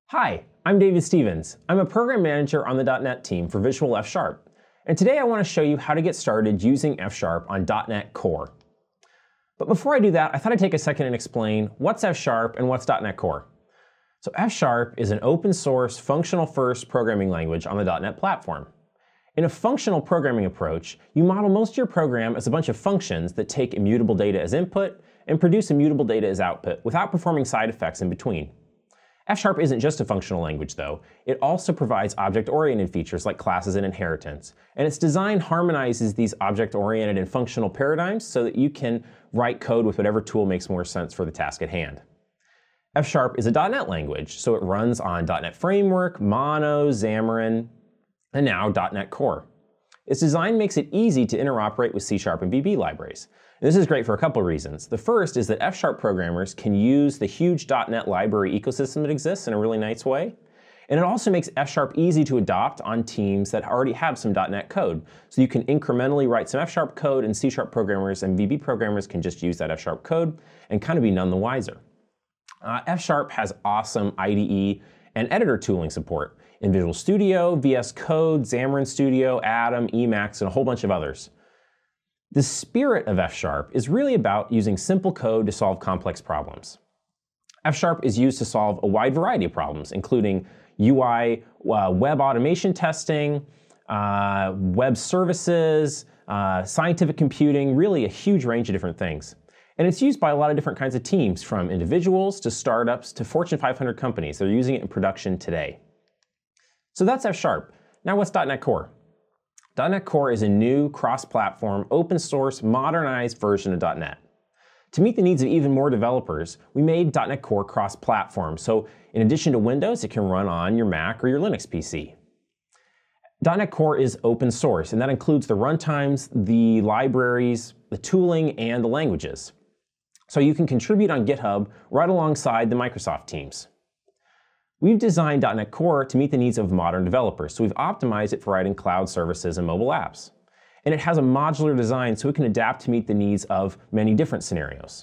Hi, I'm David Stevens. I'm a program manager on the .NET team for Visual F#. And today I want to show you how to get started using F# on .NET Core. But before I do that, I thought I'd take a second and explain what's F# and what's .NET Core. So F# is an open source, functional first programming language on the .NET platform. In a functional programming approach, you model most of your program as a bunch of functions that take immutable data as input and produce immutable data as output without performing side effects in between. F# isn't just a functional language, though. It also provides object-oriented features like classes and inheritance. And its design harmonizes these object-oriented and functional paradigms so that you can write code with whatever tool makes more sense for the task at hand. F# is a .NET language, so it runs on .NET Framework, Mono, Xamarin, and now .NET Core. Its design makes it easy to interoperate with C# and VB libraries. This is great for a couple of reasons. The first is that F# programmers can use the huge .NET library ecosystem that exists in a really nice way. And it also makes F# easy to adopt on teams that already have some .NET code. So you can incrementally write some F# code, and C# programmers and VB programmers can just use that F# code and kind of be none the wiser. F# has awesome IDE and editor tooling support in Visual Studio, VS Code, Xamarin Studio, Atom, Emacs, and a whole bunch of others. The spirit of F# is really about using simple code to solve complex problems. F# is used to solve a wide variety of problems, including UI, web automation testing, web services, scientific computing, really a huge range of different things. And it's used by a lot of different kinds of teams, from individuals to startups to Fortune 500 companies. They're using it in production today. So that's F#. Now what's .NET Core? .NET Core is a new cross-platform, open-source, modernized version of .NET. To meet the needs of even more developers, we made .NET Core cross-platform, so in addition to Windows, it can run on your Mac or your Linux PC. .NET Core is open source, and that includes the runtimes, the libraries, the tooling, and the languages. So you can contribute on GitHub right alongside the Microsoft teams. We've designed .NET Core to meet the needs of modern developers, so we've optimized it for writing cloud services and mobile apps. And it has a modular design so it can adapt to meet the needs of many different scenarios.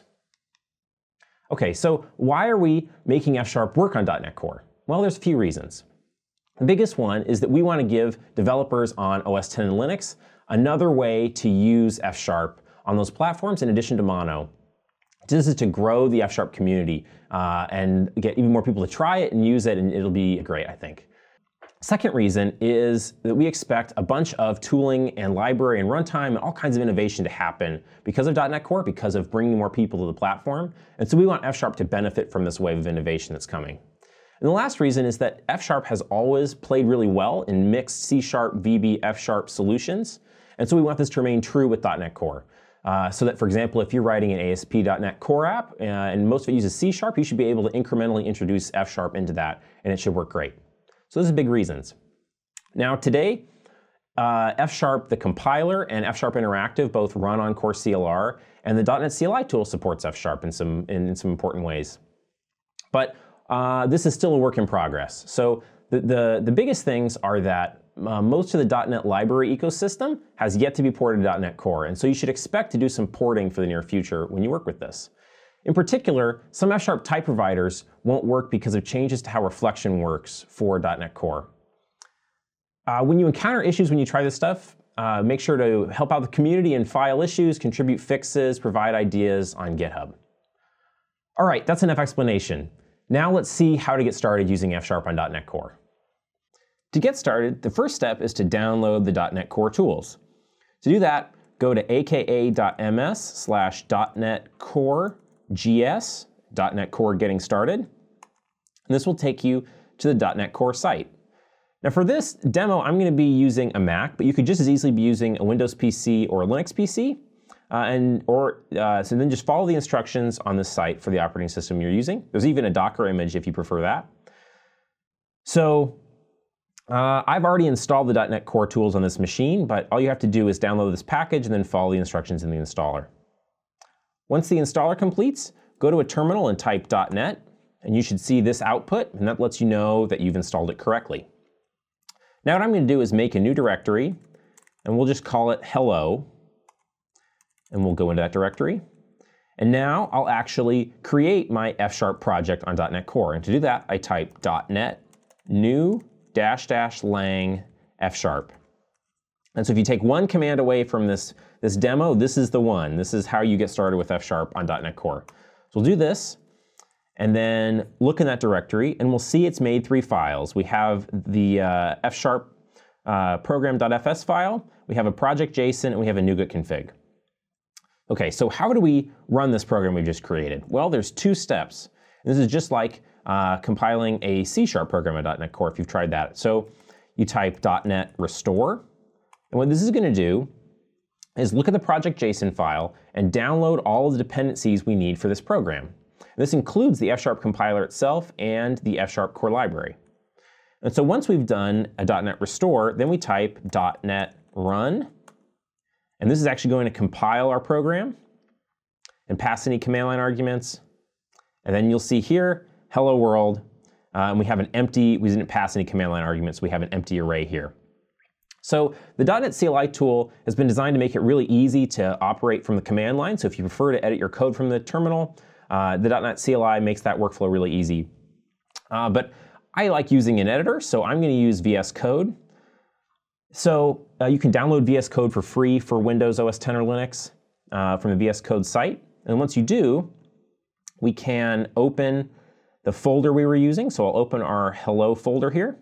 Okay, so why are we making F# work on .NET Core? Well, there's a few reasons. The biggest one is that we want to give developers on OS X and Linux another way to use F# on those platforms in addition to Mono. This is to grow the F# community and get even more people to try it and use it, and it'll be great, I think. Second reason is that we expect a bunch of tooling and library and runtime and all kinds of innovation to happen because of .NET Core, because of bringing more people to the platform. And so we want F# to benefit from this wave of innovation that's coming. And the last reason is that F# has always played really well in mixed C#, VB, F# solutions. And so we want this to remain true with .NET Core. So that, for example, if you're writing an ASP.NET Core app and most of it uses C#, you should be able to incrementally introduce F# into that, and it should work great. So those are big reasons. Now today, F#, the compiler, and F# Interactive both run on Core CLR, and the .NET CLI tool supports F# in some important ways. But this is still a work in progress. So the biggest things are that most of the .NET library ecosystem has yet to be ported to .NET Core, and so you should expect to do some porting for the near future when you work with this. In particular, some F# type providers won't work because of changes to how reflection works for .NET Core. When you encounter issues when you try this stuff, make sure to help out the community and file issues, contribute fixes, provide ideas on GitHub. All right, that's enough explanation. Now let's see how to get started using F# on .NET Core. To get started, the first step is to download the .NET Core tools. To do that, go to aka.ms/.NET-Core-GS, .NET Core Getting Started, and this will take you to the .NET Core site. Now for this demo, I'm going to be using a Mac, but you could just as easily be using a Windows PC or a Linux PC, so then just follow the instructions on this site for the operating system you're using. There's even a Docker image if you prefer that. So I've already installed the .NET Core tools on this machine, but all you have to do is download this package and then follow the instructions in the installer. Once the installer completes, go to a terminal and type .NET, and you should see this output, and that lets you know that you've installed it correctly. Now what I'm going to do is make a new directory, and we'll just call it hello, and we'll go into that directory. And now I'll actually create my F# project on .NET Core. And to do that, I type .NET new -- lang F#. And so if you take one command away from this demo, this is the one. This is how you get started with F# on .NET Core. So we'll do this, and then look in that directory, and we'll see it's made 3 files. We have the F# program.fs file, we have a project.json, and we have a NuGet config. Okay, so how do we run this program we just created? Well, there's 2 steps. This is just like compiling a C# program on .NET Core if you've tried that. So you type .NET restore, and what this is going to do is look at the project.json file and download all of the dependencies we need for this program. This includes the F# compiler itself and the F# core library. And so once we've done a .NET restore, then we type .NET run, and this is actually going to compile our program and pass any command line arguments. And then you'll see here, hello world, and we have an empty, we didn't pass any command line arguments, we have an empty array here. So the .NET CLI tool has been designed to make it really easy to operate from the command line. So if you prefer to edit your code from the terminal, the .NET CLI makes that workflow really easy. But I like using an editor, so I'm going to use VS Code. So you can download VS Code for free for Windows OS 10 or Linux from the VS Code site. And once you do, we can open the folder we were using. So I'll open our hello folder here.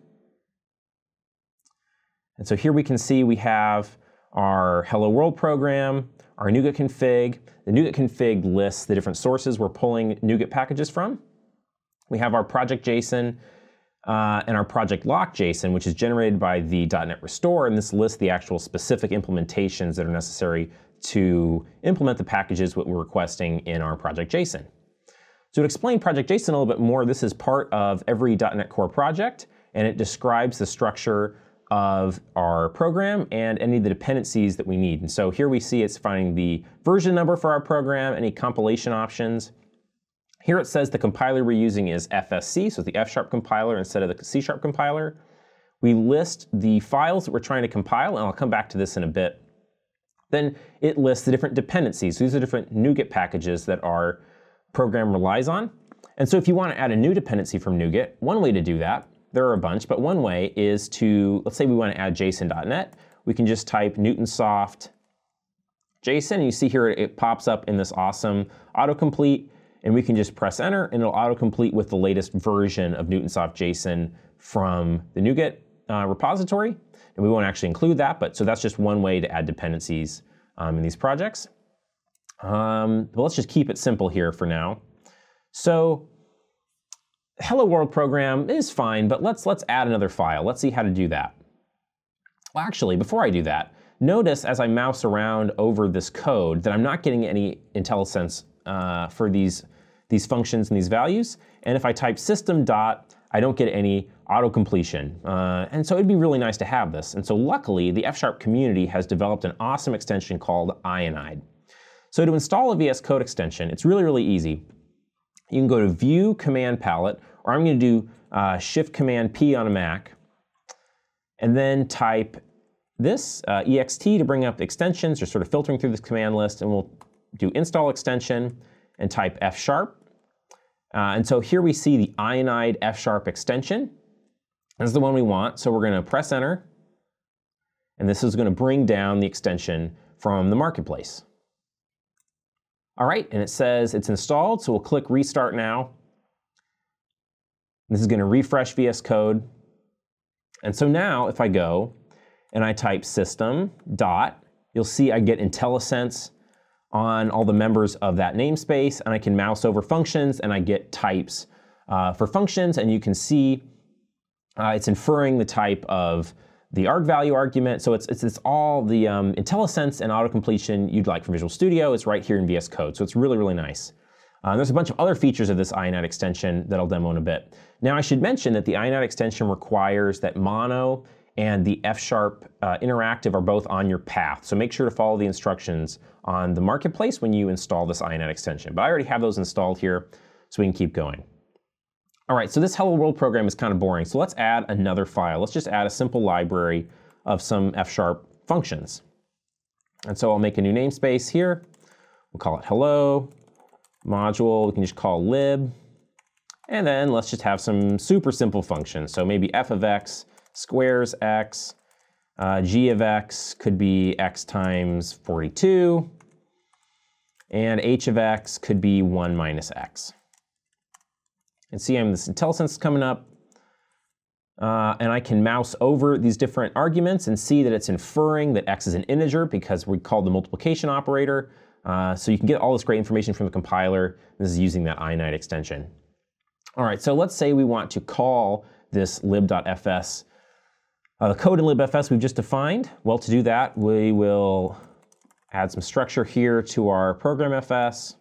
And so here we can see we have our Hello World program, our NuGet config. The NuGet config lists the different sources we're pulling NuGet packages from. We have our project.json and our project lock.json, which is generated by the .NET restore, and this lists the actual specific implementations that are necessary to implement the packages that we're requesting in our project.json. So to explain project.json a little bit more, this is part of every .NET Core project, and it describes the structure of our program and any of the dependencies that we need. And so here we see it's finding the version number for our program, any compilation options. Here it says the compiler we're using is FSC, so it's the F# compiler instead of the C# compiler. We list the files that we're trying to compile, and I'll come back to this in a bit. Then it lists the different dependencies. So these are different NuGet packages that our program relies on. And so if you want to add a new dependency from NuGet, one way to do that, there are a bunch, but one way is to, let's say we want to add JSON.NET, we can just type Newtonsoft JSON, and you see here it pops up in this awesome autocomplete, and we can just press enter, and it'll autocomplete with the latest version of Newtonsoft JSON from the NuGet repository. And we won't actually include that, but so that's just one way to add dependencies in these projects. But let's just keep it simple here for now. So Hello World program is fine, but let's add another file. Let's see how to do that. Well, actually, before I do that, notice as I mouse around over this code that I'm not getting any IntelliSense for these functions and these values. And if I type system dot, I don't get any auto-completion. And so it'd be really nice to have this. And so luckily, the F# community has developed an awesome extension called Ionide. So to install a VS Code extension, it's really, really easy. You can go to View Command Palette, or I'm going to do Shift-Command-P on a Mac, and then type this, ext, to bring up extensions, or sort of filtering through this command list, and we'll do Install Extension, and type F#. And so here we see the Ionide F# extension. This is the one we want, so we're going to press Enter, and this is going to bring down the extension from the marketplace. All right, and it says it's installed, so we'll click Restart Now. This is going to refresh VS Code. And so now, if I go and I type system dot, you'll see I get IntelliSense on all the members of that namespace, and I can mouse over functions, and I get types for functions, and you can see it's inferring the type of the arg value argument. So it's all the IntelliSense and autocompletion you'd like from Visual Studio. It's right here in VS Code, so it's really, really nice. There's a bunch of other features of this Ionide extension that I'll demo in a bit. Now I should mention that the Ionide extension requires that Mono and the F# interactive are both on your path. So make sure to follow the instructions on the marketplace when you install this Ionide extension. But I already have those installed here, so we can keep going. All right, so this Hello World program is kind of boring. So let's add another file. Let's just add a simple library of some F# functions. And so I'll make a new namespace here. We'll call it hello module we can just call lib. And then let's just have some super simple functions. So maybe f of x squares x, g of x could be x times 42, and h of x could be 1 minus x. And see, this IntelliSense is coming up, and I can mouse over these different arguments and see that it's inferring that x is an integer because we called the multiplication operator. So you can get all this great information from the compiler. This is using that inite extension. All right, so let's say we want to call this lib.fs. The code in libfs we've just defined. Well, to do that, we will add some structure here to our program fs.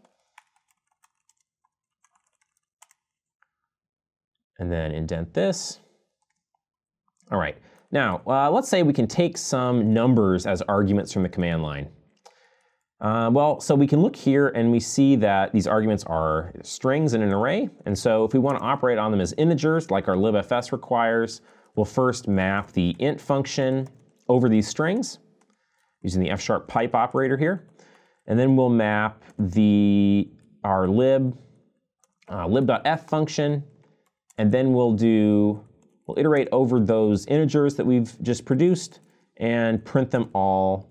And then indent this. All right, now let's say we can take some numbers as arguments from the command line. So we can look here and we see that these arguments are strings in an array. And so if we want to operate on them as integers, like our libfs requires, we'll first map the int function over these strings using the F# pipe operator here. And then we'll map our lib.f function. And then we'll iterate over those integers that we've just produced and print them all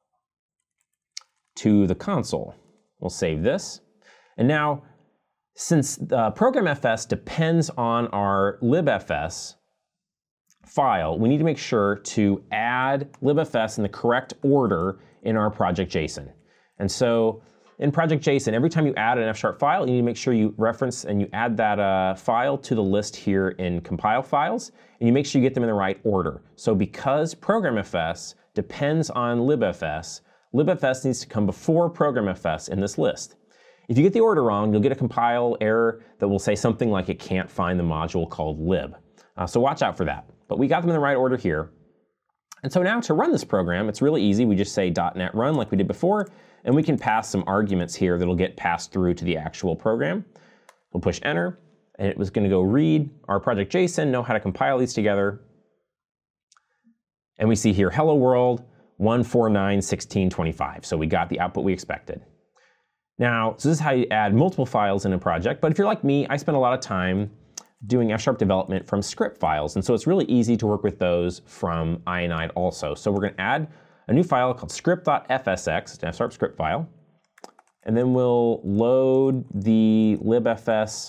to the console. We'll save this. And now, since the program fs depends on our libfs file, we need to make sure to add libfs in the correct order in our project.json. And so in project.json, every time you add an F# file, you need to make sure you reference and you add that file to the list here in compile files, and you make sure you get them in the right order. So because program fs depends on libfs, libfs needs to come before program fs in this list. If you get the order wrong, you'll get a compile error that will say something like it can't find the module called lib. So watch out for that. But we got them in the right order here. And so now to run this program, it's really easy. We just say .NET run like we did before, and we can pass some arguments here that'll get passed through to the actual program. We'll push enter, and it was going to go read our project.json, know how to compile these together. And we see here, hello world, 1491625. So we got the output we expected. Now, so this is how you add multiple files in a project. But if you're like me, I spend a lot of time doing F# development from script files. And so it's really easy to work with those from inite also. So we're going to add a new file called script.fsx, it's an F# script file. And then we'll load the libfs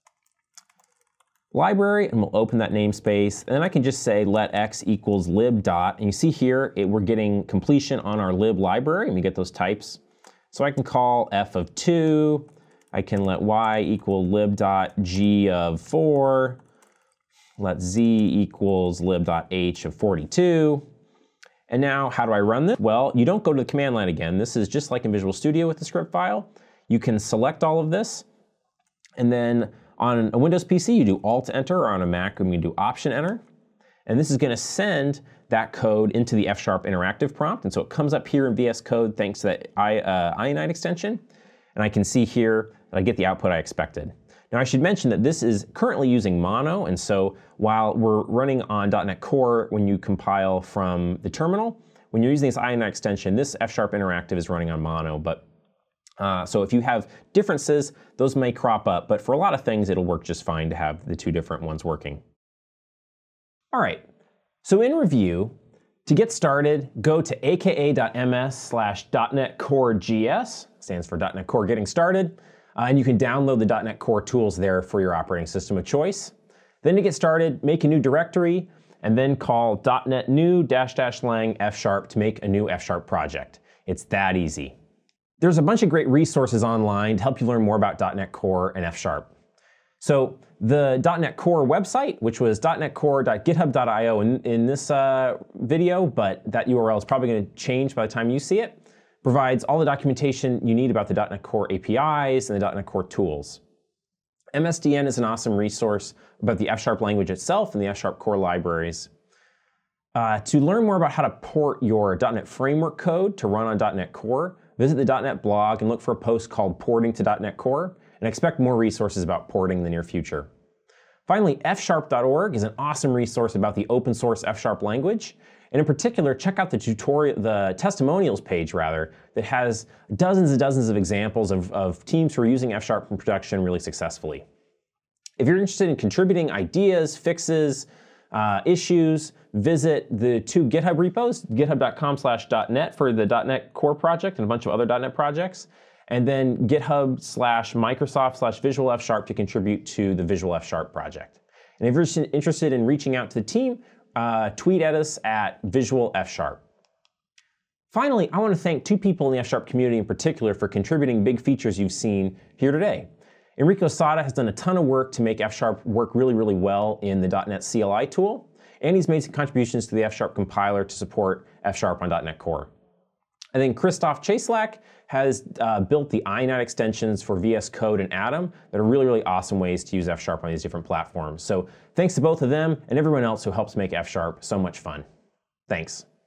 library, and we'll open that namespace. And then I can just say let x equals lib dot. And you see here, we're getting completion on our lib library, and we get those types. So I can call f of 2. I can let y equal lib dot g of 4. Let z equals lib dot h of 42. And now, how do I run this? Well, you don't go to the command line again. This is just like in Visual Studio with the script file. You can select all of this, and then on a Windows PC, you do Alt-Enter, or on a Mac, you do Option-Enter. And this is going to send that code into the F# interactive prompt. And so it comes up here in VS Code thanks to that inite extension. And I can see here that I get the output I expected. Now I should mention that this is currently using Mono, and so while we're running on .NET Core when you compile from the terminal, when you're using this inite extension, this F# interactive is running on Mono. But so if you have differences, those may crop up, but for a lot of things it'll work just fine to have the two different ones working. All right, so in review, to get started, go to aka.ms/.NET-Core-GS, stands for .NET Core Getting Started, and you can download the .NET Core tools there for your operating system of choice. Then to get started, make a new directory, and then call .NET new --lang F# to make a new F# project. It's that easy. There's a bunch of great resources online to help you learn more about .NET Core and F#. So the .NET Core website, which was .NETCore.github.io in this video, but that URL is probably going to change by the time you see it, provides all the documentation you need about the .NET Core APIs and the .NET Core tools. MSDN is an awesome resource about the F# language itself and the F# core libraries. To learn more about how to port your .NET Framework code to run on .NET Core, visit the .NET blog and look for a post called Porting to .NET Core, and expect more resources about porting in the near future. Finally, fsharp.org is an awesome resource about the open source F# language. And in particular, check out the testimonials page rather, that has dozens and dozens of examples of teams who are using F# in production really successfully. If you're interested in contributing ideas, fixes, issues, visit the 2 GitHub repos, github.com/.net for the .NET Core project and a bunch of other .NET projects, and then github/Microsoft/Visual F# to contribute to the Visual F# project. And if you're interested in reaching out to the team, tweet at us at Visual F#. Finally, I want to thank 2 people in the F# community in particular for contributing big features you've seen here today. Enrico Sada has done a ton of work to make F# work really, really well in the .NET CLI tool, and he's made some contributions to the F# compiler to support F# on .NET Core. And then Christoph Chaselak has built the INET extensions for VS Code and Atom that are really, really awesome ways to use F# on these different platforms. So thanks to both of them and everyone else who helps make F# so much fun. Thanks.